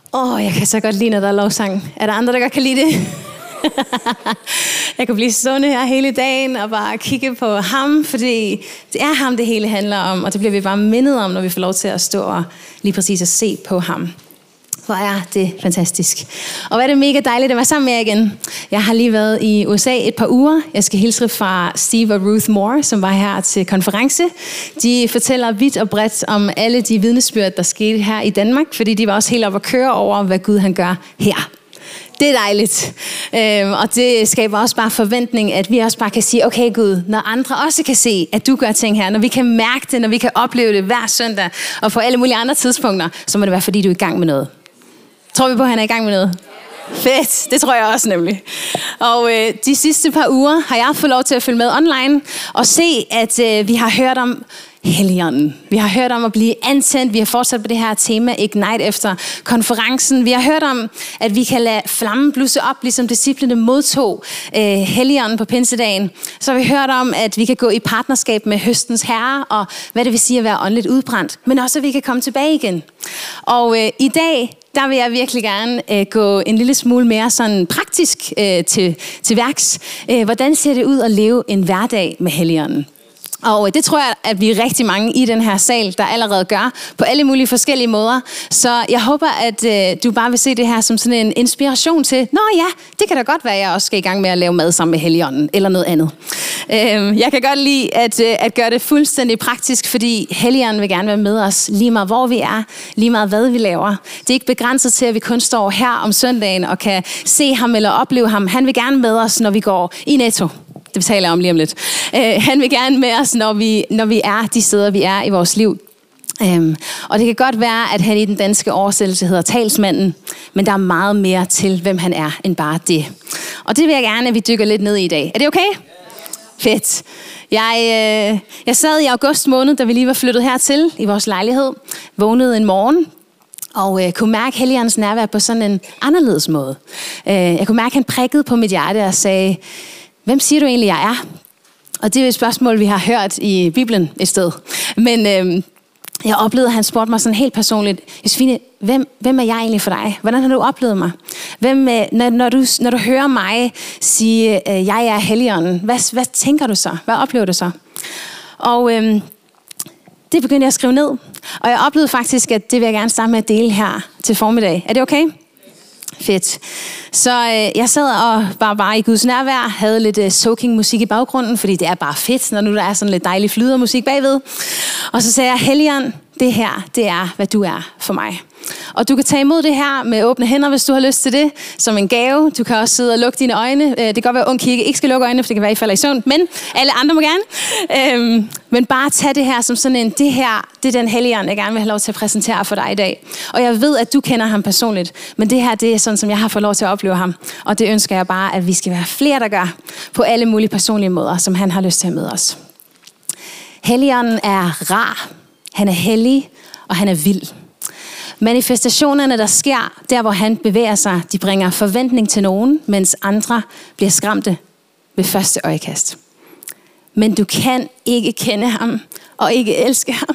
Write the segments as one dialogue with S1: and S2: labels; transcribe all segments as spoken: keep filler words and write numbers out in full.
S1: Åh, oh, jeg kan så godt lide, når der er lovsang. Er der andre, der godt kan lide det? Jeg kan blive stående her hele dagen og bare kigge på ham, fordi det er ham, det hele handler om. Og det bliver vi bare mindet om, når vi får lov til at stå og lige præcis at se på ham. Hvor er det fantastisk. Og hvor er det mega dejligt at være sammen med jer igen. Jeg har lige været i U S A et par uger. Jeg skal hilse fra Steve og Ruth Moore, som var her til konference. De fortæller vidt og bredt om alle de vidnesbyrd, der skete her i Danmark, fordi de var også helt oppe at køre over, hvad Gud han gør her. Det er dejligt. Øhm, og det skaber også bare forventning, at vi også bare kan sige, okay Gud, når andre også kan se, at du gør ting her, når vi kan mærke det, når vi kan opleve det hver søndag, og på alle mulige andre tidspunkter, så må det være, fordi du er i gang med noget. Tror vi på, at han er i gang med noget? Fedt, det tror jeg også nemlig. Og øh, de sidste par uger har jeg fået lov til at følge med online og se, at øh, vi har hørt om Helligånden. Vi har hørt om at blive antændt. Vi har fortsat på det her tema Ignite efter konferencen. Vi har hørt om, at vi kan lade flammen blusse op, ligesom disciplene modtog øh, Helligånden på pinsedagen. Så har vi hørt om, at vi kan gå i partnerskab med høstens herre, og hvad det vil sige at være åndeligt udbrændt. Men også, at vi kan komme tilbage igen. Og øh, i dag, der vil jeg virkelig gerne øh, gå en lille smule mere sådan praktisk øh, til, til værks. Øh, hvordan ser det ud at leve en hverdag med Helligånden? Og det tror jeg, at vi er rigtig mange i den her sal, der allerede gør på alle mulige forskellige måder. Så jeg håber, at øh, du bare vil se det her som sådan en inspiration til, nå ja, det kan da godt være, at jeg også skal i gang med at lave mad sammen med Helligånden, eller noget andet. Øh, jeg kan godt lide at, øh, at gøre det fuldstændig praktisk, fordi Helligånden vil gerne være med os lige meget hvor vi er, lige meget hvad vi laver. Det er ikke begrænset til, at vi kun står her om søndagen og kan se ham eller opleve ham. Han vil gerne med os, når vi går i Netto. Det taler jeg om lige om lidt. Uh, han vil gerne med os, når vi, når vi er de steder, vi er i vores liv. Um, og det kan godt være, at han i den danske oversættelse hedder talsmanden, men der er meget mere til, hvem han er, end bare det. Og det vil jeg gerne, at vi dykker lidt ned i i dag. Er det okay? Fedt. Jeg, øh, jeg sad i august måned, da vi lige var flyttet hertil i vores lejlighed, vågnede en morgen, og øh, kunne mærke Helligåndens nærvær på sådan en anderledes måde. Uh, jeg kunne mærke, at han prikkede på mit hjerte og sagde, hvem siger du egentlig, jeg er? Og det er et spørgsmål, vi har hørt i Bibelen et sted. Men øh, jeg oplevede, at han spurgte mig sådan helt personligt, Josefine, hvem, hvem er jeg egentlig for dig? Hvordan har du oplevet mig? Hvem, øh, når, når, du, når du hører mig sige, øh, jeg er Helligånden, hvad, hvad tænker du så? Hvad oplever du så? Og øh, det begyndte jeg at skrive ned. Og jeg oplevede faktisk, at det vil jeg gerne starte med at dele her til formiddag. Er det okay? Fedt. Så øh, jeg sad og var bare i Guds nærvær, havde lidt øh, soaking musik i baggrunden, fordi det er bare fedt, når nu der er sådan lidt dejlig flydermusik bagved. Og så sagde jeg, Helligånd, det her, det er, hvad du er for mig. Og du kan tage imod det her med åbne hænder, hvis du har lyst til det, som en gave. Du kan også sidde og lukke dine øjne. Det kan godt være, at ung kirke ikke skal lukke øjnene, for det kan være, at I falder i søvn, men alle andre må gerne. Øhm, men bare tag det her som sådan en, det her, det er den Helligånd, jeg gerne vil have lov til at præsentere for dig i dag. Og jeg ved, at du kender ham personligt, men det her, det er sådan, som jeg har fået lov til at opleve ham. Og det ønsker jeg bare, at vi skal være flere, der gør på alle mulige personlige måder, som han har lyst til at møde os. Helligånden er rar, han er hellig, og han er vild. Manifestationerne, der sker, der hvor han bevæger sig, de bringer forventning til nogen, mens andre bliver skræmte ved første øjekast. Men du kan ikke kende ham og ikke elske ham.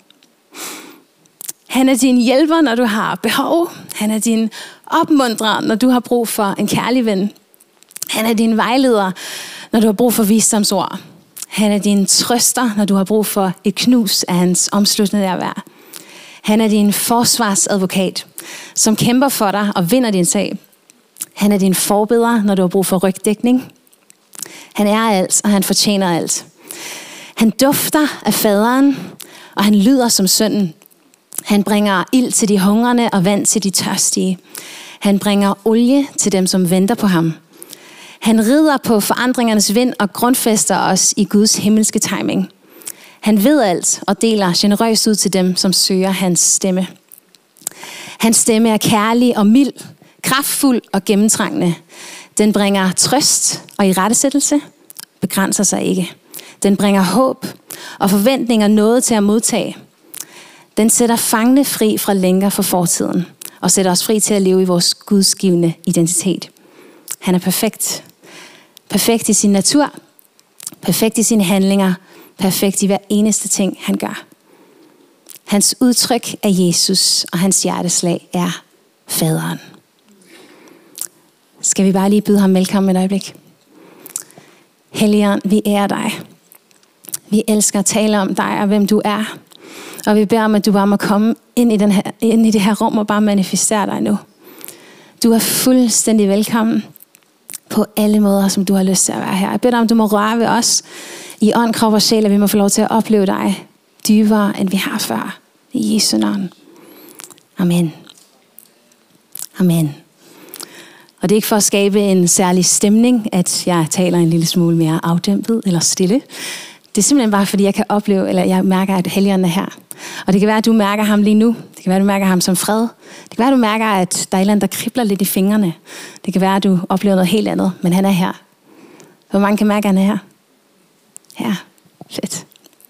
S1: Han er din hjælper, når du har behov. Han er din opmuntrer, når du har brug for en kærlig ven. Han er din vejleder, når du har brug for visdomsord. Han er din trøster, når du har brug for et knus af hans omsluttende nærvær. Han er din forsvarsadvokat, som kæmper for dig og vinder din sag. Han er din forbeder, når du har brug for rygdækning. Han er alt, og han fortjener alt. Han dufter af faderen, og han lyder som sønnen. Han bringer ild til de hungrende og vand til de tørstige. Han bringer olie til dem, som venter på ham. Han rider på forandringernes vind og grundfæster os i Guds himmelske timing. Han ved alt og deler generøst ud til dem, som søger hans stemme. Hans stemme er kærlig og mild, kraftfuld og gennemtrængende. Den bringer trøst og irettesættelse, begrænser sig ikke. Den bringer håb og forventninger noget til at modtage. Den sætter fangene fri fra lænker for fortiden og sætter os fri til at leve i vores gudsgivende identitet. Han er perfekt. Perfekt i sin natur, perfekt i sine handlinger, perfekt i hver eneste ting, han gør. Hans udtryk er Jesus, og hans hjerteslag er faderen. Skal vi bare lige byde ham velkommen et øjeblik? Helligånd, vi ærer dig. Vi elsker at tale om dig og hvem du er. Og vi beder om, at du bare må komme ind i, den her, ind i det her rum og bare manifestere dig nu. Du er fuldstændig velkommen på alle måder, som du har lyst til at være her. Jeg beder dig om, du må røre ved os i ånd, krop og sjæl, at vi må få lov til at opleve dig dybere, end vi har før. I Jesu navn. Amen. Amen. Og det er ikke for at skabe en særlig stemning, at jeg taler en lille smule mere afdæmpet eller stille. Det er simpelthen bare, fordi jeg kan opleve, eller jeg mærker, at Helligånden er her. Og det kan være, at du mærker ham lige nu. Det kan være, at du mærker ham som fred. Det kan være, at du mærker, at der er et eller andet, der kribler lidt i fingrene. Det kan være, at du oplever noget helt andet, men han er her. Hvor mange kan mærke, at han er her? Ja, fedt.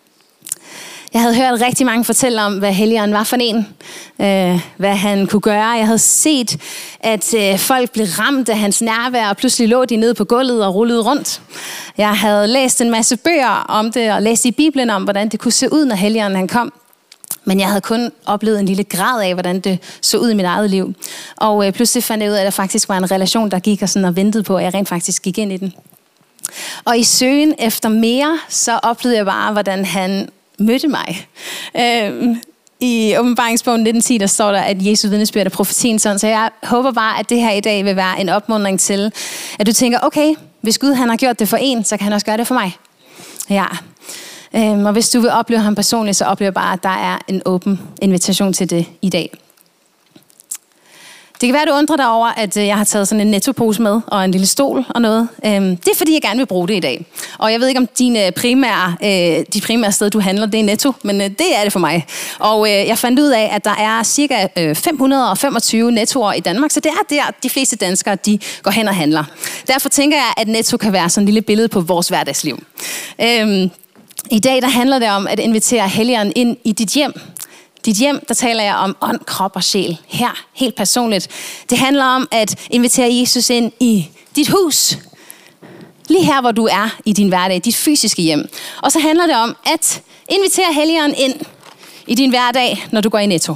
S1: Jeg havde hørt rigtig mange fortælle om, hvad Helligånden var for en. Øh, hvad han kunne gøre. Jeg havde set, at øh, folk blev ramt af hans nærvær, og pludselig lå de nede på gulvet og rullede rundt. Jeg havde læst en masse bøger om det, og læst i Bibelen om, hvordan det kunne se ud, når Helligånden han kom. Men jeg havde kun oplevet en lille grad af, hvordan det så ud i mit eget liv. Og øh, pludselig fandt jeg ud af, at der faktisk var en relation, der gik og, sådan og ventede på, at jeg rent faktisk gik ind i den. Og i søgen efter mere, så oplevede jeg bare, hvordan han mødte mig. Øhm, I åbenbaringsbogen nitten ti, der står der, at Jesus vidnesbyrd er profetiens ånd. Så jeg håber bare, at det her i dag vil være en opmuntring til, at du tænker, okay, hvis Gud han har gjort det for en, så kan han også gøre det for mig. Ja. Øhm, og hvis du vil opleve ham personligt, så oplever jeg bare, at der er en åben invitation til det i dag. Det kan være, at du undrer dig over, at jeg har taget sådan en Netto-pose med, og en lille stol og noget. Det er, fordi jeg gerne vil bruge det i dag. Og jeg ved ikke, om dine primære, de primære steder, du handler, det er Netto, men det er det for mig. Og jeg fandt ud af, at der er cirka fem hundrede og femogtyve Nettoer i Danmark, så det er der, de fleste danskere, de går hen og handler. Derfor tænker jeg, at Netto kan være sådan et lille billede på vores hverdagsliv. I dag, der handler det om at invitere Helligånden ind i dit hjem. Dit hjem, der taler jeg om ånd, krop og sjæl. Her, helt personligt. Det handler om at invitere Jesus ind i dit hus. Lige her, hvor du er i din hverdag, dit fysiske hjem. Og så handler det om at invitere Helligånden ind i din hverdag, når du går i Netto.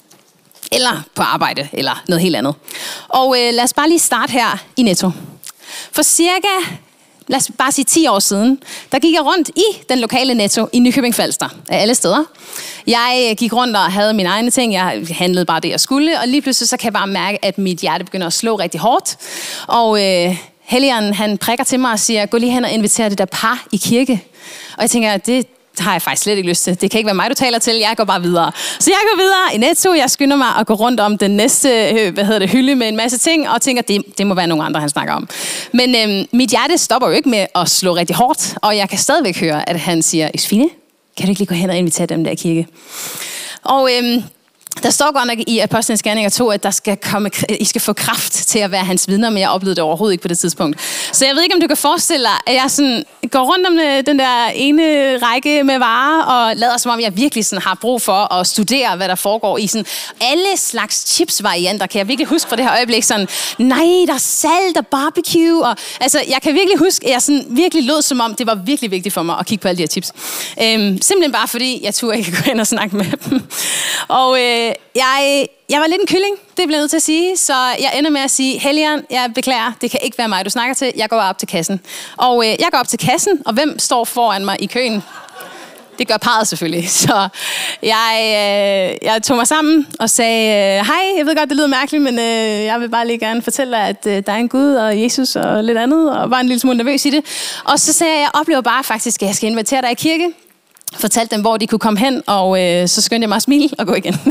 S1: Eller på arbejde, eller noget helt andet. Og øh, lad os bare lige starte her i Netto. For cirka, lad os bare sige ti år siden, der gik jeg rundt i den lokale Netto i Nykøbing Falster, af alle steder. Jeg gik rundt og havde mine egne ting, jeg handlede bare det, jeg skulle, og lige pludselig så kan jeg bare mærke, at mit hjerte begynder at slå rigtig hårdt. Og øh, Helligånden, han prikker til mig og siger, gå lige hen og inviter det der par i kirke. Og jeg tænker, det har jeg faktisk slet ikke lyst til. Det kan ikke være mig, du taler til. Jeg går bare videre. Så jeg går videre i Netto. Jeg skynder mig at gå rundt om den næste hvad hedder det, hylde med en masse ting, og tænker, det, det må være nogle andre, han snakker om. Men øhm, mit hjerte stopper jo ikke med at slå rigtig hårdt, og jeg kan stadigvæk høre, at han siger, Josefine, kan du ikke lige gå hen og invitere dem der i kirke? Og øhm, der står godt nok i Apostlenes Gerninger to, at der skal komme, I skal få kraft til at være hans vidner, men jeg oplevede det overhovedet ikke på det tidspunkt. Så jeg ved ikke, om du kan forestille dig, at jeg sådan går rundt om den der ene række med varer, og lader som om, jeg virkelig sådan har brug for at studere, hvad der foregår i sådan alle slags chips-varianter. Kan jeg virkelig huske fra det her øjeblik sådan, nej, der er salt og barbecue. Og, altså, jeg kan virkelig huske, at jeg sådan virkelig lød som om, det var virkelig vigtigt for mig at kigge på alle de her chips. Øhm, simpelthen bare fordi, jeg turde ikke gå ind og snakke med dem. Og øh, Jeg, jeg var lidt en kylling, det bliver jeg nødt til at sige, så jeg ender med at sige, Helligånden, jeg beklager, det kan ikke være mig, du snakker til, jeg går op til kassen. Og øh, jeg går op til kassen, og hvem står foran mig i køen? Det gør parret selvfølgelig. Så jeg, øh, jeg tog mig sammen og sagde, hej, jeg ved godt, det lyder mærkeligt, men øh, jeg vil bare lige gerne fortælle dig, at øh, der er en Gud og Jesus og lidt andet, og var en lille smule nervøs i det. Og så sagde jeg, jeg oplever bare faktisk, at jeg skal invitere dig i kirke. Fortalte dem, hvor de kunne komme hen, og øh, så skyndte jeg mig at smile og gå igen.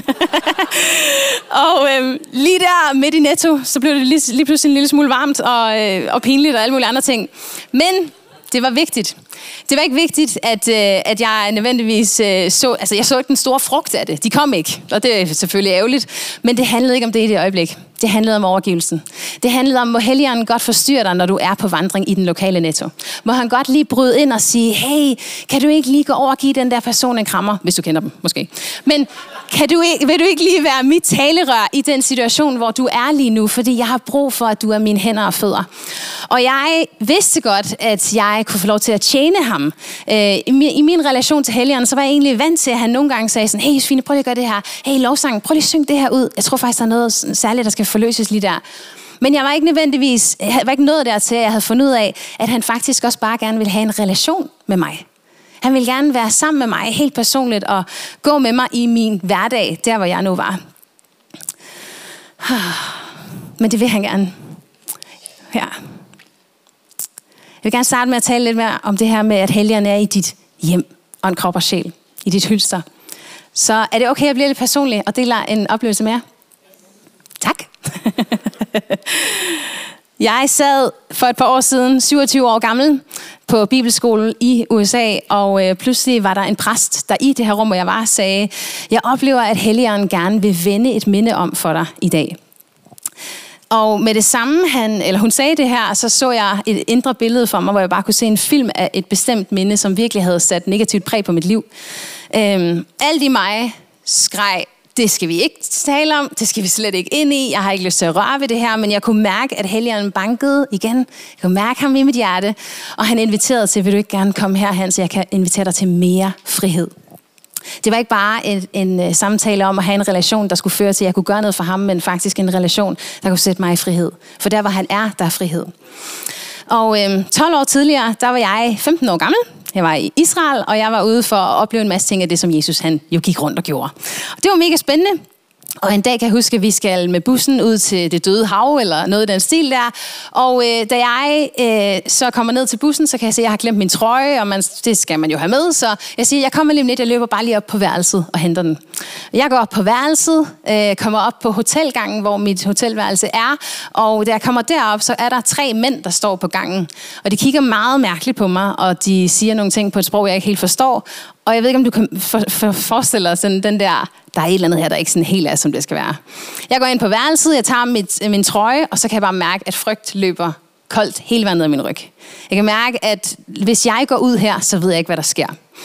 S1: og øh, lige der midt i Netto, så blev det lige, lige pludselig en lille smule varmt og, øh, og pinligt og alle mulige andre ting. Men det var vigtigt. Det var ikke vigtigt, at, øh, at jeg nødvendigvis øh, så... Altså, jeg så ikke den store frugt af det. De kom ikke, og det er selvfølgelig ærgerligt. Men det handlede ikke om det i det øjeblik. Det handlede om overgivelsen. Det handlede om, må Helligånden godt forstyrre dig, når du er på vandring i den lokale Netto. Må han godt lige bryde ind og sige, hey, kan du ikke lige gå over og give den der person en krammer? Hvis du kender dem, måske. Men kan du ikke, vil du ikke lige være mit talerør i den situation, hvor du er lige nu? Fordi jeg har brug for, at du er mine hænder og fødder. Og jeg vidste godt, at jeg kunne få lov til at tjene minde ham. Øh, i, min, I min relation til Helligånden, så var jeg egentlig vant til, at han nogle gange sagde sådan, hey Josefine, prøv lige at gøre det her. Hey lovsang, prøv lige at synge det her ud. Jeg tror faktisk, der er noget særligt, der skal forløses lige der. Men jeg var ikke nødvendigvis, jeg var ikke nået dertil, at jeg havde fundet ud af, at han faktisk også bare gerne ville have en relation med mig. Han ville gerne være sammen med mig helt personligt og gå med mig i min hverdag, der hvor jeg nu var. Men det vil han gerne. Ja. Jeg vil gerne starte med at tale lidt mere om det her med, at Helligånden er i dit hjem og en krop og sjæl, i dit hylster. Så er det okay, at jeg bliver lidt personlig og deler en oplevelse med jer? Tak. Jeg sad for et par år siden, syvogtyve år gammel, på bibelskolen i U S A, og øh, pludselig var der en præst, der i det her rum, hvor jeg var, sagde, jeg oplever, at Helligånden gerne vil vende et minde om for dig i dag. Og med det samme, han, eller hun sagde det her, så så jeg et indre billede for mig, hvor jeg bare kunne se en film af et bestemt minde, som virkelig havde sat negativt præg på mit liv. Øhm, alt i mig skreg, det skal vi ikke tale om, det skal vi slet ikke ind i, jeg har ikke lyst til at røre ved det her, men jeg kunne mærke, at Helligånden bankede igen. Jeg kunne mærke ham i mit hjerte, og han inviterede til, vil du ikke gerne komme herhen, så jeg kan invitere dig til mere frihed. Det var ikke bare en, en samtale om at have en relation, der skulle føre til, at jeg kunne gøre noget for ham, men faktisk en relation, der kunne sætte mig i frihed. For der, hvor han er, der er frihed. Og øhm, tolv år tidligere, der var jeg femten år gammel. Jeg var i Israel, og jeg var ude for at opleve en masse ting af det, som Jesus han jo gik rundt og gjorde. Og det var mega spændende. Og en dag kan jeg huske, at vi skal med bussen ud til det døde hav, eller noget i den stil der. Og øh, da jeg øh, så kommer ned til bussen, så kan jeg se, at jeg har glemt min trøje, og man, det skal man jo have med. Så jeg siger, jeg kommer lige om lidt, jeg løber bare lige op på værelset og henter den. Jeg går op på værelset, øh, kommer op på hotelgangen, hvor mit hotelværelse er. Og da jeg kommer derop, så er der tre mænd, der står på gangen. Og de kigger meget mærkeligt på mig, og de siger nogle ting på et sprog, jeg ikke helt forstår. Og jeg ved ikke, om du kan for, for, forestille dig sådan den der, der er et eller andet her, der ikke sådan helt er, som det skal være. Jeg går ind på værelset, jeg tager mit, min trøje, og så kan jeg bare mærke, at frygt løber koldt hele vejen ned ad min ryg. Jeg kan mærke, at hvis jeg går ud her, så ved jeg ikke, hvad der sker.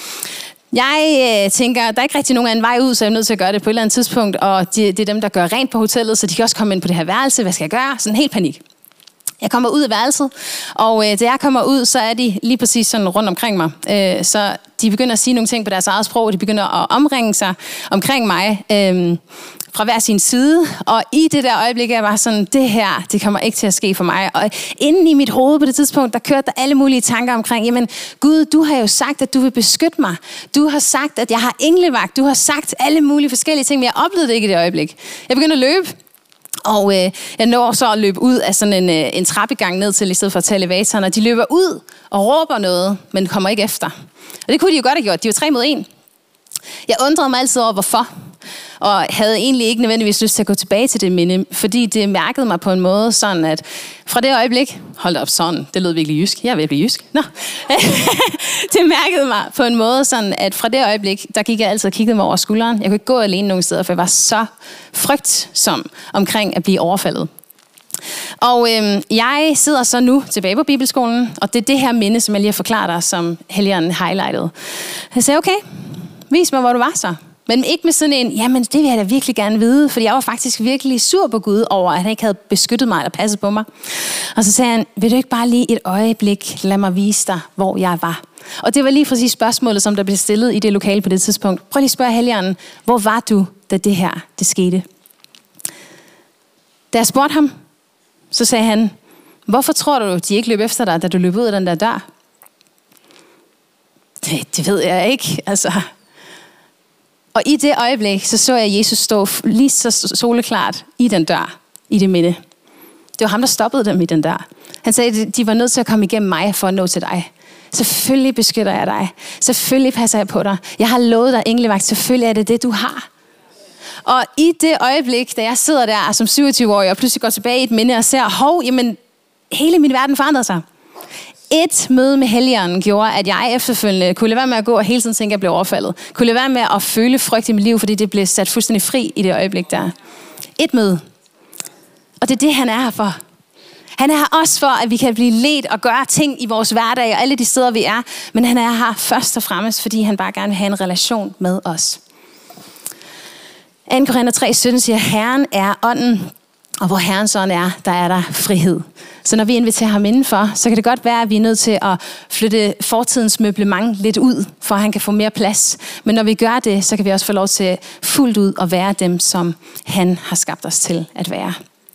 S1: Jeg øh, tænker, der er ikke rigtig nogen anden vej ud, så jeg er nødt til at gøre det på et eller andet tidspunkt, og det, det er dem, der gør rent på hotellet, så de kan også komme ind på det her værelse. Hvad skal jeg gøre? Sådan helt panik. Jeg kommer ud af værelset, og øh, da jeg kommer ud, så er de lige præcis sådan rundt omkring mig. Øh, så de begynder at sige nogle ting på deres eget sprog, og de begynder at omringe sig omkring mig øh, fra hver sin side. Og i det der øjeblik er jeg bare sådan, det her, det kommer ikke til at ske for mig. Og inden i mit hoved på det tidspunkt, der kørte der alle mulige tanker omkring, jamen Gud, du har jo sagt, at du vil beskytte mig. Du har sagt, at jeg har englevagt. Du har sagt alle mulige forskellige ting, men jeg oplevede det ikke i det øjeblik. Jeg begynder at løbe. Og øh, jeg når så at løbe ud af sådan en, øh, en trappegang ned til, i stedet for at tage elevatoren, og de løber ud og råber noget, men kommer ikke efter. Og det kunne de jo godt have gjort. De var tre mod en. Jeg undrede mig altid over, hvorfor. Og havde egentlig ikke nødvendigvis lyst til at gå tilbage til det minde, fordi det mærkede mig på en måde sådan, at fra det øjeblik, hold op sådan, det lød virkelig jysk, jeg er ved at blive jysk, nå. Det mærkede mig på en måde sådan, at fra det øjeblik, der gik jeg altid og kiggede mig over skulderen. Jeg kunne ikke gå alene nogen steder, for jeg var så frygtsom omkring at blive overfaldet. Og øhm, jeg sidder så nu tilbage på bibelskolen, og det er det her minde, som jeg lige har forklaret dig, som Helligånden highlightede. Jeg sagde, okay, vis mig, hvor du var så. Men ikke med sådan en, jamen det vil jeg da virkelig gerne vide, fordi jeg var faktisk virkelig sur på Gud over, at han ikke havde beskyttet mig eller passet på mig. Og så sagde han, vil du ikke bare lige et øjeblik lade mig vise dig, hvor jeg var? Og det var lige præcis spørgsmålet, som der blev stillet i det lokale på det tidspunkt. Prøv lige at spørge Helligånden, hvor var du, da det her det skete? Da jeg spurgte ham, så sagde han, hvorfor tror du, de ikke løb efter dig, da du løb ud af den der dør? Det, det ved jeg ikke, altså. Og i det øjeblik, så så jeg Jesus stå lige så soleklart i den dør, i det minde. Det var ham, der stoppede dem i den dør. Han sagde, at de var nødt til at komme igennem mig for at nå til dig. Selvfølgelig beskytter jeg dig. Selvfølgelig passer jeg på dig. Jeg har lovet dig englevagt. Selvfølgelig er det det, du har. Og i det øjeblik, da jeg sidder der som syvogtyve-årig og pludselig går tilbage i et minde og ser, hov, jamen, hele min verden forandrede sig. Et møde med Helligånden gjorde, at jeg efterfølgende kunne lade være med at gå og hele tiden tænke, at jeg blev overfaldet. Kunne lade være med at føle frygt i mit liv, fordi det blev sat fuldstændig fri i det øjeblik der. Et møde. Og det er det, han er her for. Han er her også for, at vi kan blive ledt og gøre ting i vores hverdag og alle de steder, vi er. Men han er her først og fremmest, fordi han bare gerne vil have en relation med os. anden Korinther tre sytten siger, Herren er ånden, Og hvor Herrens ånd er, der er der frihed. Så når vi inviterer ham indenfor, så kan det godt være, at vi er nødt til at flytte fortidens møblement lidt ud, for at han kan få mere plads. Men når vi gør det, så kan vi også få lov til fuldt ud at være dem, som han har skabt os til at være.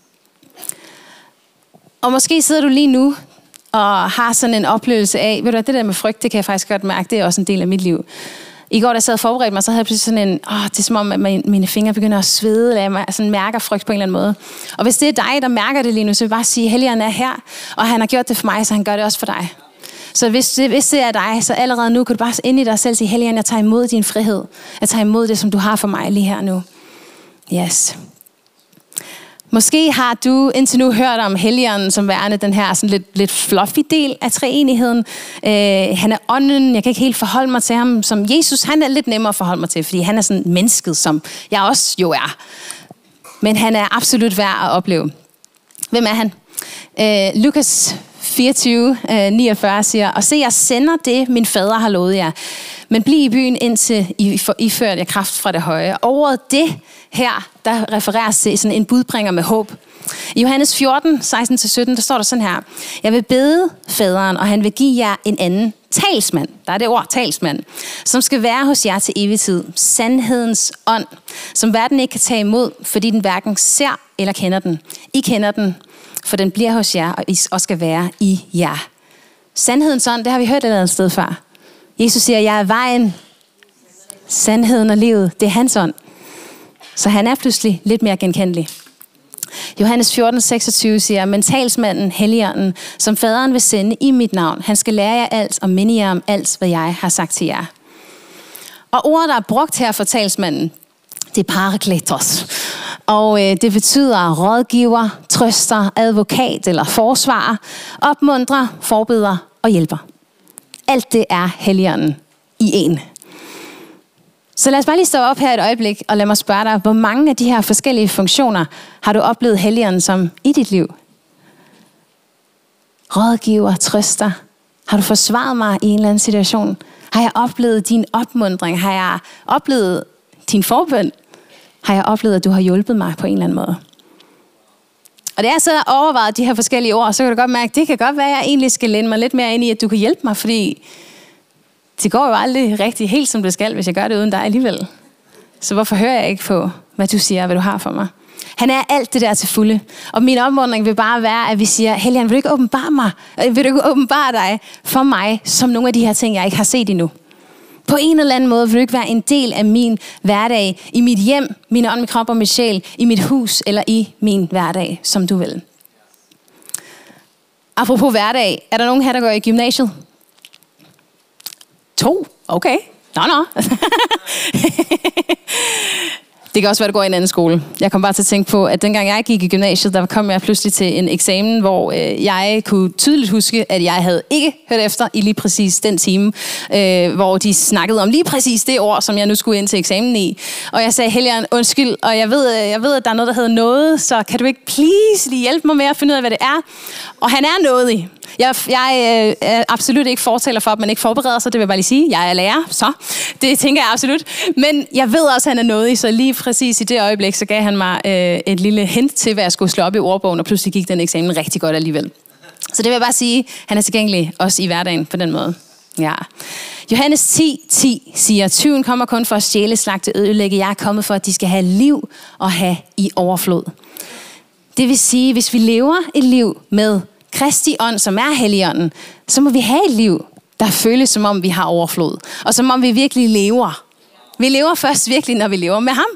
S1: Og måske sidder du lige nu og har sådan en oplevelse af, ved du, det der med frygt, det kan jeg faktisk godt mærke, det er også en del af mit liv. I går, da jeg sad og forberedte mig, så havde jeg pludselig sådan en, åh, det er som om, at mine fingre begynder at svede, eller jeg sådan mærker frygt på en eller anden måde. Og hvis det er dig, der mærker det lige nu, så vil jeg bare sige, at Helligånden er her, og han har gjort det for mig, så han gør det også for dig. Så hvis det, hvis det er dig, så allerede nu kan du bare ind i dig selv sige, Helligånden, jeg tager imod din frihed. Jeg tager imod det, som du har for mig lige her nu. Yes. Måske har du indtil nu hørt om Helligånden som værende den her sådan lidt, lidt fluffy del af treenigheden. Øh, han er ånden, jeg kan ikke helt forholde mig til ham. Som Jesus, han er lidt nemmere at forholde mig til, fordi han er sådan mennesket, som jeg også jo er. Men han er absolut værd at opleve. Hvem er han? Øh, Lukas fireogtyve, niogfyrre siger, og se, jeg sender det, min fader har lovet jer. Men bliv i byen, indtil I får iført jer kraft fra det høje. Ordet det her, der refereres til sådan en budbringer med håb. I Johannes fjorten, seksten til sytten, der står der sådan her. Jeg vil bede faderen, og han vil give jer en anden talsmand. Der er det ord, talsmand. Som skal være hos jer til evig tid. Sandhedens ånd, som verden ikke kan tage imod, fordi den hverken ser eller kender den. I kender den, for den bliver hos jer, og skal være i jer. Sandhedens ånd, det har vi hørt et eller andet sted før. Jesus siger, jeg er vejen, sandheden og livet. Det er hans ånd. Så han er pludselig lidt mere genkendelig. Johannes fjorten, seksogtyve siger, men talsmanden, Helligånden, som faderen vil sende i mit navn, han skal lære jer alt og minde jer om alt, hvad jeg har sagt til jer. Og ordet, der er brugt her for talsmanden, det er parakletos. Og øh, det betyder rådgiver, trøster, advokat eller forsvarer, opmuntrer, forbeder og hjælper. Alt det er Helligånden i en. Så lad os bare lige stå op her et øjeblik, og lad mig spørge dig, hvor mange af de her forskellige funktioner har du oplevet Helligånden som i dit liv? Rådgiver, trøster. Har du forsvaret mig i en eller anden situation? Har jeg oplevet din opmuntring? Har jeg oplevet din forbøn? Har jeg oplevet, at du har hjulpet mig på en eller anden måde? Og det er så overvejet de her forskellige ord, så kan du godt mærke, at det kan godt være, at jeg egentlig skal læne mig lidt mere ind i, at du kan hjælpe mig, fordi det går jo aldrig rigtig helt, som det skal, hvis jeg gør det uden dig alligevel. Så hvorfor hører jeg ikke på, hvad du siger, hvad du har for mig? Han er alt det der til fulde. Og min opmuntring vil bare være, at vi siger, Helligånd, vil du ikke åbenbare mig? Vil du ikke åbenbare dig for mig, som nogle af de her ting, jeg ikke har set endnu? På en eller anden måde vil du ikke være en del af min hverdag, i mit hjem, min ånd, min krop og min sjæl, i mit hus eller i min hverdag, som du vil. Apropos hverdag, er der nogen her, der går i gymnasiet? To? Okay. Nå, nå. Det kan også være, at du går i en anden skole. Jeg kom bare til at tænke på, at dengang jeg gik i gymnasiet, der kom jeg pludselig til en eksamen, hvor øh, jeg kunne tydeligt huske, at jeg havde ikke hørt efter i lige præcis den time, øh, hvor de snakkede om lige præcis det ord, som jeg nu skulle ind til eksamen i. Og jeg sagde, Helligånd, undskyld, og jeg ved, jeg ved, at der er noget, der hedder noget, så kan du ikke please lige hjælpe mig med at finde ud af, hvad det er? Og han er nådig. Jeg, jeg øh, er absolut ikke fortaler for, at man ikke forbereder sig, det vil jeg bare lige sige. Jeg er lærer, så det tænker jeg absolut. Men jeg ved også, at han er nådig, så lige præcis i det øjeblik, så gav han mig øh, et lille hint til, hvad jeg skulle slå op i ordbogen, og pludselig gik den eksamen rigtig godt alligevel. Så det vil jeg bare sige, han er tilgængelig også i hverdagen på den måde. Ja. Johannes ti, ti siger, tyven kommer kun for at stjæle, slagte, ødelægge. Jeg er kommet for, at de skal have liv og have i overflod. Det vil sige, hvis vi lever et liv med Kristi ånd, som er Helligånden, så må vi have et liv, der føles som om vi har overflod. Og som om vi virkelig lever. Vi lever først virkelig, når vi lever med ham.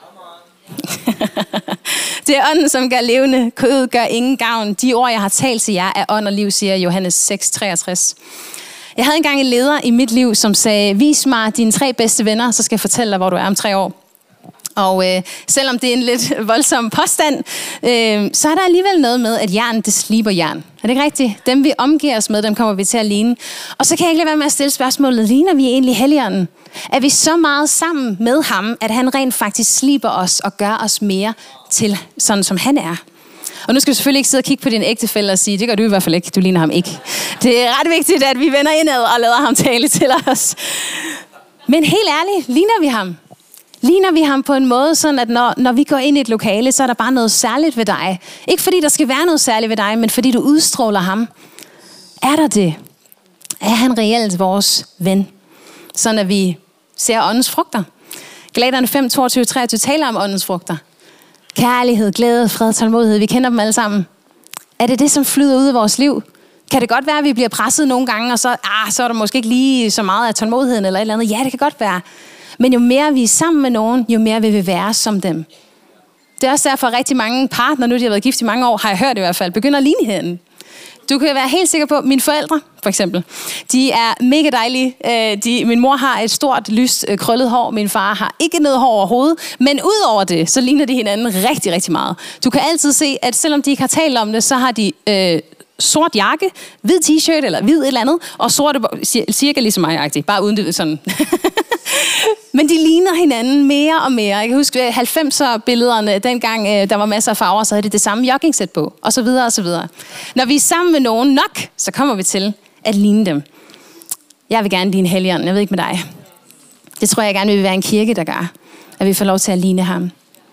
S1: Det er ånden, som gør levende. Kødet gør ingen gavn. De ord, jeg har talt til jer, er ånd og liv, siger Johannes seks, treogtres. Jeg havde engang en leder i mit liv, som sagde, vis mig dine tre bedste venner, så skal jeg fortælle dig, hvor du er om tre år. Og øh, selvom det er en lidt voldsom påstand, øh, så er der alligevel noget med, at jern, det sliber jern. Er det ikke rigtigt? Dem vi omgiver os med, dem kommer vi til at ligne. Og så kan jeg ikke lade være med at stille spørgsmålet, ligner vi egentlig Helligånden? Er vi så meget sammen med ham, at han rent faktisk sliber os og gør os mere til sådan, som han er? Og nu skal du selvfølgelig ikke sidde og kigge på din ægtefælle og sige, det gør du i hvert fald ikke, du ligner ham ikke. Det er ret vigtigt, at vi vender indad og lader ham tale til os. Men helt ærligt, ligner vi ham? Ligner vi ham på en måde, sådan at når, når vi går ind i et lokale, så er der bare noget særligt ved dig. Ikke fordi der skal være noget særligt ved dig, men fordi du udstråler ham. Er der det? Er han reelt vores ven? Sådan at vi ser åndens frugter. Galaterne fem, toogtyve, treogtyve taler om åndens frugter. Kærlighed, glæde, fred, tålmodighed. Vi kender dem alle sammen. Er det det, som flyder ud af vores liv? Kan det godt være, at vi bliver presset nogle gange, og så, ah, så er der måske ikke lige så meget af tålmodigheden eller et eller andet. Ja, det kan godt være. Men jo mere vi er sammen med nogen, jo mere vil vi være som dem. Det er også derfor, at rigtig mange partner, nu de har været gift i mange år, har jeg hørt i hvert fald, begynder at ligne hinanden. Du kan være helt sikker på, at mine forældre, for eksempel, de er mega dejlige. De, min mor har et stort, lyst, krøllet hår. Min far har ikke noget hår overhovedet. Men ud over det, så ligner de hinanden rigtig, rigtig meget. Du kan altid se, at selvom de ikke har talt om det, så har de øh, sort jakke, hvid t-shirt eller hvid et eller andet, og sorte, cirka ligesom mig-agtigt, bare uden det sådan. Men de ligner hinanden mere og mere. Jeg kan huske halvfemser-billederne, dengang øh, der var masser af farver, så havde de det samme joggingsæt på, og så videre og så videre. Når vi er sammen med nogen nok, så kommer vi til at ligne dem. Jeg vil gerne ligne Helligånden, jeg ved ikke med dig. Det tror jeg gerne vil være en kirke, der gør, at vi får lov til at ligne ham.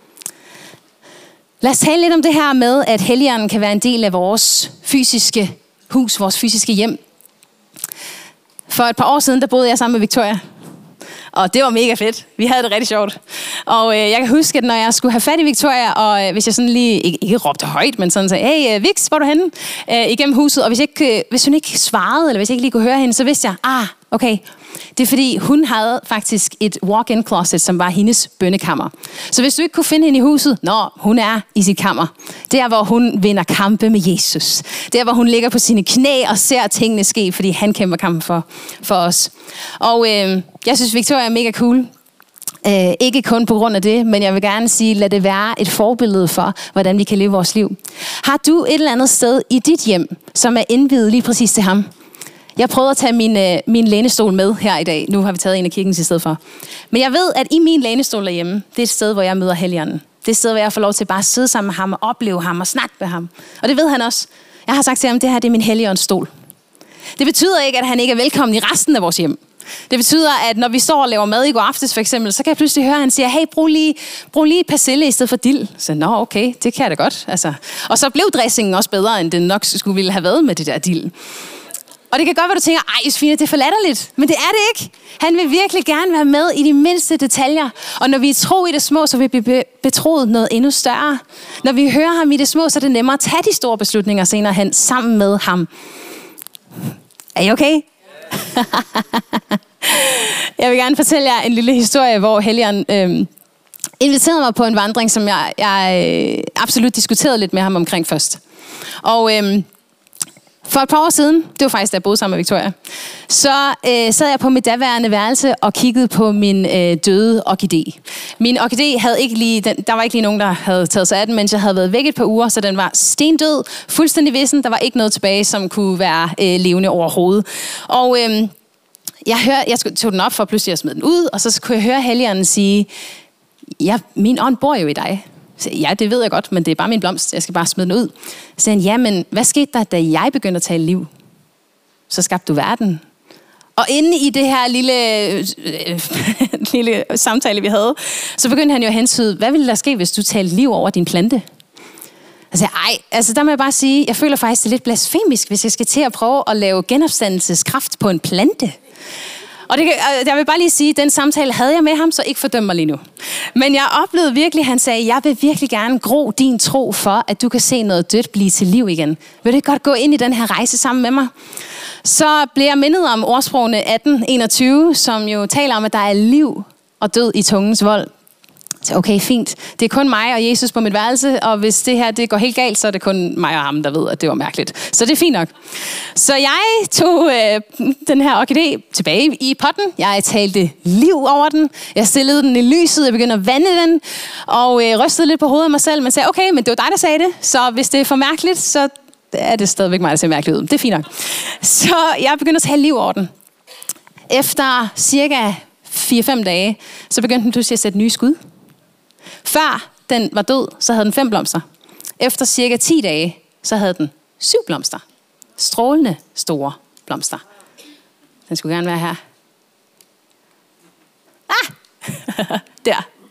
S1: Lad os tale lidt om det her med, at Helligånden kan være en del af vores fysiske hus, vores fysiske hjem. For et par år siden, der boede jeg sammen med Victoria. Og det var mega fedt. Vi havde det rigtig sjovt. Og øh, jeg kan huske, at når jeg skulle have fat i Victoria, og øh, hvis jeg sådan lige, ikke, ikke råbte højt, men sådan sagde, hey øh, Vix, hvor er du henne? Øh, igennem huset. Og hvis, ikke, øh, hvis hun ikke svarede, eller hvis jeg ikke lige kunne høre hende, så vidste jeg, ah, okay. Det er fordi, hun havde faktisk et walk-in closet, som var hendes bønnekammer. Så hvis du ikke kunne finde hende i huset, nå, hun er i sit kammer. Der, hvor hun vinder kampe med Jesus. Der, hvor hun ligger på sine knæ og ser tingene ske, fordi han kæmper kampen for, for os. Og øh, jeg synes, Victoria er mega cool. Uh, ikke kun på grund af det, men jeg vil gerne sige, lad det være et forbillede for, hvordan vi kan leve vores liv. Har du et eller andet sted i dit hjem, som er indviet lige præcis til ham? Jeg prøvede at tage min, øh, min lænestol med her i dag. Nu har vi taget en af kirkens i stedet for. Men jeg ved, at i min lænestol derhjemme, det er et sted, hvor jeg møder Helligånden. Det er et sted, hvor jeg får lov til bare at sidde sammen med ham og opleve ham og snakke med ham. Og det ved han også. Jeg har sagt til ham, det her det er min Helligåndsstol. Det betyder ikke, at han ikke er velkommen i resten af vores hjem. Det betyder, at når vi står og laver mad i går aftes for eksempel, så kan jeg pludselig høre, at han siger, hey, brug lige, brug lige persille i stedet for dild. Så nå, okay, det kan jeg da godt. Altså. Og så blev dressingen også bedre, end den nok skulle ville have været med det der dild. Og det kan godt være, du tænker, ej Josefine, det er for latterligt. Men det er det ikke. Han vil virkelig gerne være med i de mindste detaljer. Og når vi er tro i det små, så vil vi blive betroet noget endnu større. Når vi hører ham i det små, så er det nemmere at tage de store beslutninger senere hen sammen med ham. Er I okay? Jeg vil gerne fortælle jer en lille historie, hvor Helligånden øh, inviterede mig på en vandring, som jeg, jeg øh, absolut diskuterede lidt med ham omkring først. Og øh, for et par år siden, det var faktisk da jeg boede sammen med Victoria, så øh, sad jeg på mit daværende værelse og kiggede på min øh, døde orkidé. Min orkidé havde ikke lige, den, der var ikke lige nogen, der havde taget sig af den, mens jeg havde været væk et par uger, så den var stendød, fuldstændig vissen. Der var ikke noget tilbage, som kunne være øh, levende overhovedet. Og øh, jeg, hør, jeg tog den op for pludselig at smide den ud, og så kunne jeg høre Helligånden sige, ja, min ånd bor jo i dig. Så, ja, det ved jeg godt, men det er bare min blomst. Jeg skal bare smide den ud. Så sagde han, ja, men hvad skete der, da jeg begyndte at tale liv? Så skabte du verden. Og inde i det her lille, øh, lille samtale, vi havde, så begyndte han jo at hensyde, hvad ville der ske, hvis du talte liv over din plante? Jeg sagde, ej, altså der må jeg bare sige, jeg føler faktisk, det er lidt blasfemisk, hvis jeg skal til at prøve at lave genopstandelseskraft på en plante. Og det, jeg vil bare lige sige, at den samtale havde jeg med ham, så ikke fordøm mig lige nu. Men jeg oplevede virkelig, at han sagde, jeg vil virkelig gerne gro din tro for, at du kan se noget dødt blive til liv igen. Vil du ikke godt gå ind i den her rejse sammen med mig? Så blev jeg mindet om ordsprogene atten enogtyve, som jo taler om, at der er liv og død i tungens vold. Så okay, fint. Det er kun mig og Jesus på mit værelse, og hvis det her det går helt galt, så er det kun mig og ham, der ved, at det var mærkeligt. Så det er fint nok. Så jeg tog øh, den her orkidé tilbage i potten. Jeg talte liv over den. Jeg stillede den i lyset. Jeg begyndte at vande den, og øh, rystede lidt på hovedet af mig selv, men sagde, okay, men det var dig, der sagde det, så hvis det er for mærkeligt, så er det stadigvæk mig, der ser mærkeligt ud. Det er fint nok. Så jeg begyndte at tale liv over den. Efter cirka fire fem dage, så begyndte den pludselig at sætte nye skud. Før den var død, så havde den fem blomster. Efter cirka ti dage, så havde den syv blomster. Strålende store blomster. Den skulle gerne være her. Ah! Der.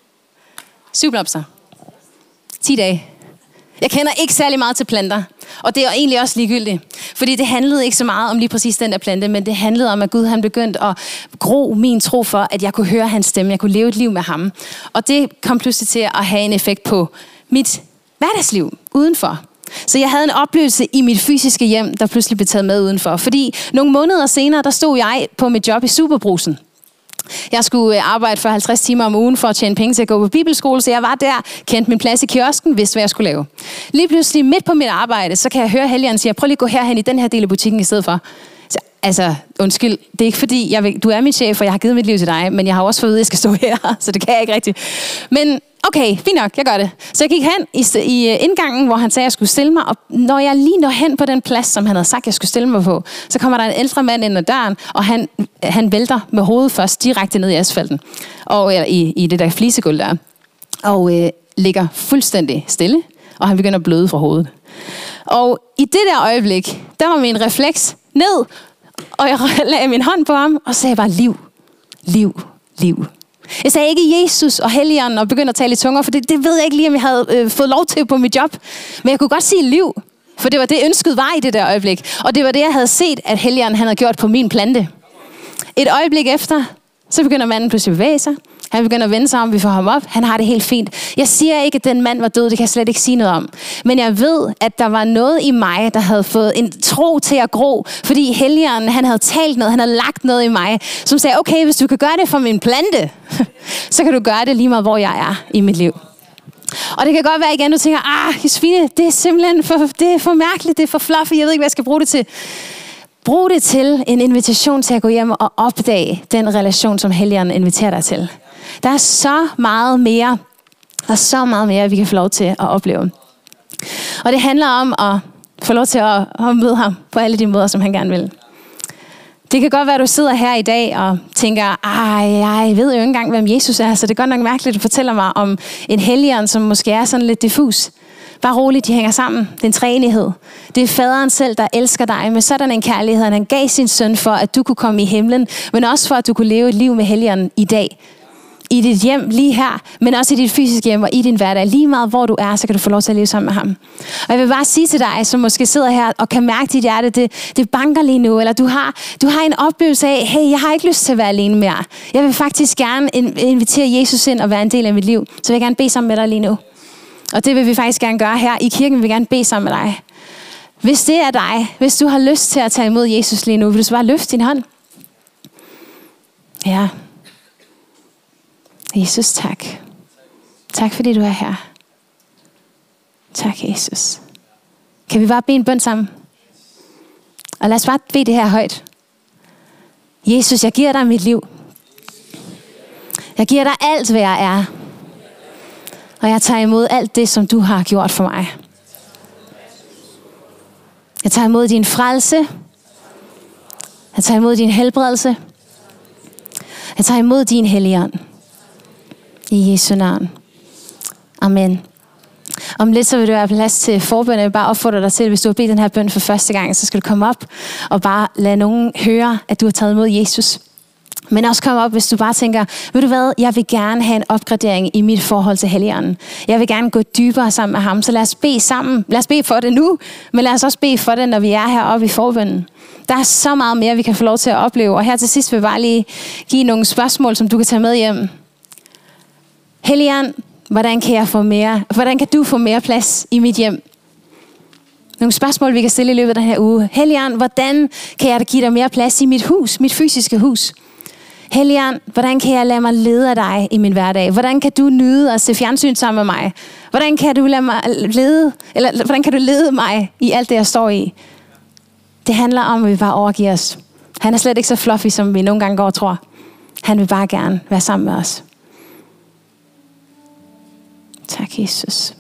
S1: Syv blomster. ti dage. Jeg kender ikke særlig meget til planter, og det er egentlig også ligegyldigt. Fordi det handlede ikke så meget om lige præcis den der plante, men det handlede om, at Gud han begyndte at gro min tro for, at jeg kunne høre hans stemme, jeg kunne leve et liv med ham. Og det kom pludselig til at have en effekt på mit hverdagsliv udenfor. Så jeg havde en oplevelse i mit fysiske hjem, der pludselig blev taget med udenfor. Fordi nogle måneder senere, der stod jeg på mit job i Superbrusen. Jeg skulle arbejde for halvtreds timer om ugen for at tjene penge til at gå på bibelskole, så jeg var der, kendte min plads i kiosken, vidste hvad jeg skulle lave. Lige pludselig midt på mit arbejde, så kan jeg høre Helligånden sige, prøv lige at gå herhen i den her del af butikken i stedet for. Så, altså, undskyld, det er ikke fordi, jeg vil, du er min chef, og jeg har givet mit liv til dig, men jeg har også fået at jeg skal stå her, så det kan jeg ikke rigtigt. Men okay, fint nok, jeg gør det. Så jeg gik hen i, i indgangen, hvor han sagde, at jeg skulle stille mig, og når jeg lige når hen på den plads, som han havde sagt, jeg skulle stille mig på, så kommer der en ældre mand ind ad døren, og han, han vælter med hovedet først direkte ned i asfalten, og eller i, i det der flisegulv der, og øh, ligger fuldstændig stille, og han begynder at bløde fra hovedet. Og i det der øjeblik, der var min refleks ned, og jeg lagde min hånd på ham, og sagde bare liv, liv, liv. Jeg sagde ikke Jesus og Helligånden og begyndte at tale i tunger, for det, det ved jeg ikke lige, om jeg havde øh, fået lov til på mit job. Men jeg kunne godt sige liv, for det var det, ønsket var i det der øjeblik. Og det var det, jeg havde set, at Helligånden han havde gjort på min plante. Et øjeblik efter, så begynder manden pludselig at bevæge sig. Han begynder at vende sig om, vi får ham op. Han har det helt fint. Jeg siger ikke, at den mand var død, det kan jeg slet ikke sige noget om. Men jeg ved, at der var noget i mig, der havde fået en tro til at gro. Fordi Helligånden, han havde talt noget, han havde lagt noget i mig, som sagde, okay, hvis du kan gøre det for min plante, så kan du gøre det lige meget, hvor jeg er i mit liv. Og det kan godt være igen, du tænker, ah, Josefine, det er simpelthen for, det er for mærkeligt, det er for fluffy, jeg ved ikke, hvad jeg skal bruge det til. Brug det til en invitation til at gå hjem og opdage den relation, som Helligånden inviterer dig til. Der er så meget mere, der er så meget mere, vi kan få lov til at opleve. Og det handler om at få lov til at, at møde ham på alle de måder, som han gerne vil. Det kan godt være, at du sidder her i dag og tænker, ej, jeg ved jo ikke engang, hvem Jesus er, så det er godt nok mærkeligt, at du fortæller mig om en Helligånd, som måske er sådan lidt diffus. Bare roligt, de hænger sammen. Det er en treenighed. Det er faderen selv, der elsker dig med sådan en kærlighed. Han gav sin søn for, at du kunne komme i himlen, men også for, at du kunne leve et liv med Helligånden i dag. I dit hjem lige her, men også i dit fysiske hjem og i din hverdag. Lige meget hvor du er, så kan du få lov til at leve sammen med ham. Og jeg vil bare sige til dig, som måske sidder her og kan mærke dit hjerte, det, det banker lige nu, eller du har, du har en oplevelse af, hey, jeg har ikke lyst til at være alene mere. Jeg vil faktisk gerne invitere Jesus ind og være en del af mit liv. Så vil jeg gerne bede sammen med dig lige nu. Og det vil vi faktisk gerne gøre her i kirken. Vi vil gerne bede sammen med dig. Hvis det er dig, hvis du har lyst til at tage imod Jesus lige nu, vil du så bare løfte din hånd? Ja. Jesus, tak. Tak fordi du er her. Tak, Jesus. Kan vi bare bede en bøn sammen? Og lad os bare bede det her højt. Jesus, jeg giver dig mit liv. Jeg giver dig alt, hvad jeg er. Og jeg tager imod alt det, som du har gjort for mig. Jeg tager imod din frelse. Jeg tager imod din helbredelse. Jeg tager imod din Helligånd. I Jesu navn. Amen. Om lidt så vil du have plads til forbøn. Jeg vil bare opfordre dig til, hvis du har bedt den her bøn for første gang, så skal du komme op og bare lade nogen høre, at du har taget imod Jesus. Men også komme op, hvis du bare tænker, ved du hvad, jeg vil gerne have en opgradering i mit forhold til Helligånden. Jeg vil gerne gå dybere sammen med ham, så lad os bede sammen. Lad os bede for det nu, men lad os også bede for det, når vi er heroppe i forbønnen. Der er så meget mere, vi kan få lov til at opleve. Og her til sidst vil jeg bare lige give nogle spørgsmål, som du kan tage med hjem. Helligånd, hvordan kan jeg få mere? Hvordan kan du få mere plads i mit hjem? Nogle spørgsmål, vi kan stille i løbet af den her uge. Helligånd, hvordan kan jeg give dig mere plads i mit hus, mit fysiske hus? Helligånd, hvordan kan jeg lade mig lede af dig i min hverdag? Hvordan kan du nyde at se fjernsyn sammen med mig? Hvordan kan du lade mig lede, eller hvordan kan du lede mig i alt det, jeg står i? Det handler om, at vi bare overgiver os. Han er slet ikke så fluffy, som vi nogle gange går og tror. Han vil bare gerne være sammen med os. Tak, Jesus.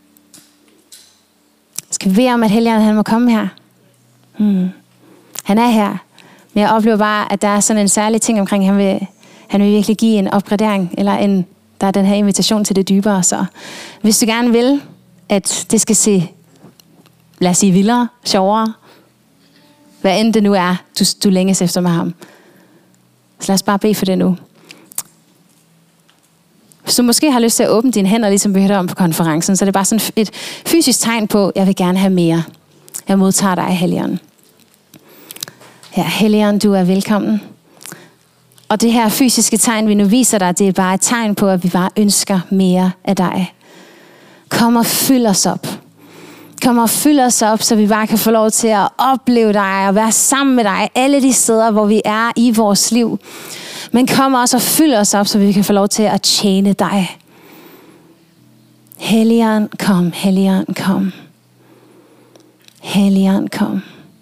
S1: Skal vi bede om, at Helligånden han må komme her? Hmm. Han er her. Men jeg oplever bare, at der er sådan en særlig ting omkring, han vil, han vil virkelig give en opgradering, eller en, der er den her invitation til det dybere. Så hvis du gerne vil, at det skal se, lad os sige, vildere, sjovere, hvad end det nu er, du, du længes efter med ham. Så lad os bare bede for det nu. Hvis du måske har lyst til at åbne dine hænder, ligesom vi hørte om på konferencen, så er det bare sådan et fysisk tegn på, jeg vil gerne have mere. Jeg modtager dig, Helligånd. Ja, Helligånd, du er velkommen. Og det her fysiske tegn, vi nu viser dig, det er bare et tegn på, at vi bare ønsker mere af dig. Kom og fyld os op. Kom og fyld os op, så vi bare kan få lov til at opleve dig og være sammen med dig alle de steder, hvor vi er i vores liv. Men kom også og fyld os op, så vi kan få lov til at tjene dig. Helligånd, kom. Helligånd, kom. Helligånd, kom.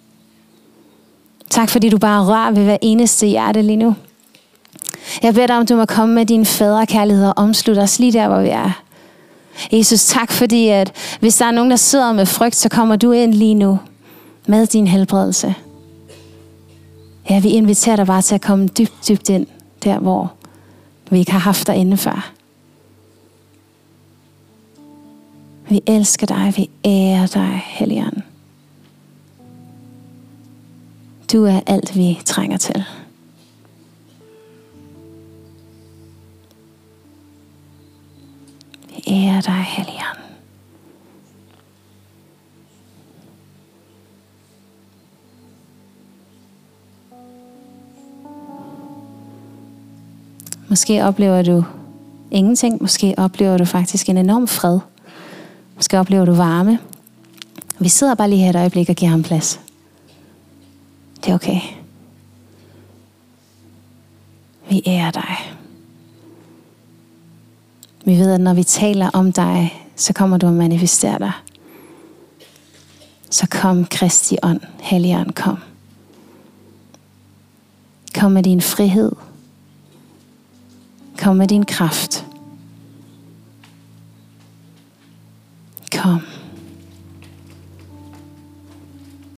S1: Tak fordi du bare rører ved hver eneste hjerte lige nu. Jeg beder dig, om du må komme med din faderkærlighed og omslutte os lige der, hvor vi er. Jesus, tak fordi, at hvis der er nogen, der sidder med frygt, så kommer du ind lige nu med din helbredelse. Ja, vi inviterer dig bare til at komme dybt, dybt ind, der hvor vi ikke har haft dig inde før. Vi elsker dig, vi ærer dig, Helligånd. Du er alt, vi trænger til. Vi ærer dig, Helligånd. Måske oplever du ingenting. Måske oplever du faktisk en enorm fred. Måske oplever du varme. Vi sidder bare lige her et øjeblik og giver ham plads. Det er okay. Vi ærer dig. Vi ved, at når vi taler om dig, så kommer du at manifestere dig. Så kom, Kristi ånd, Helligånd, kom. Kom med din frihed. Kom med din kraft.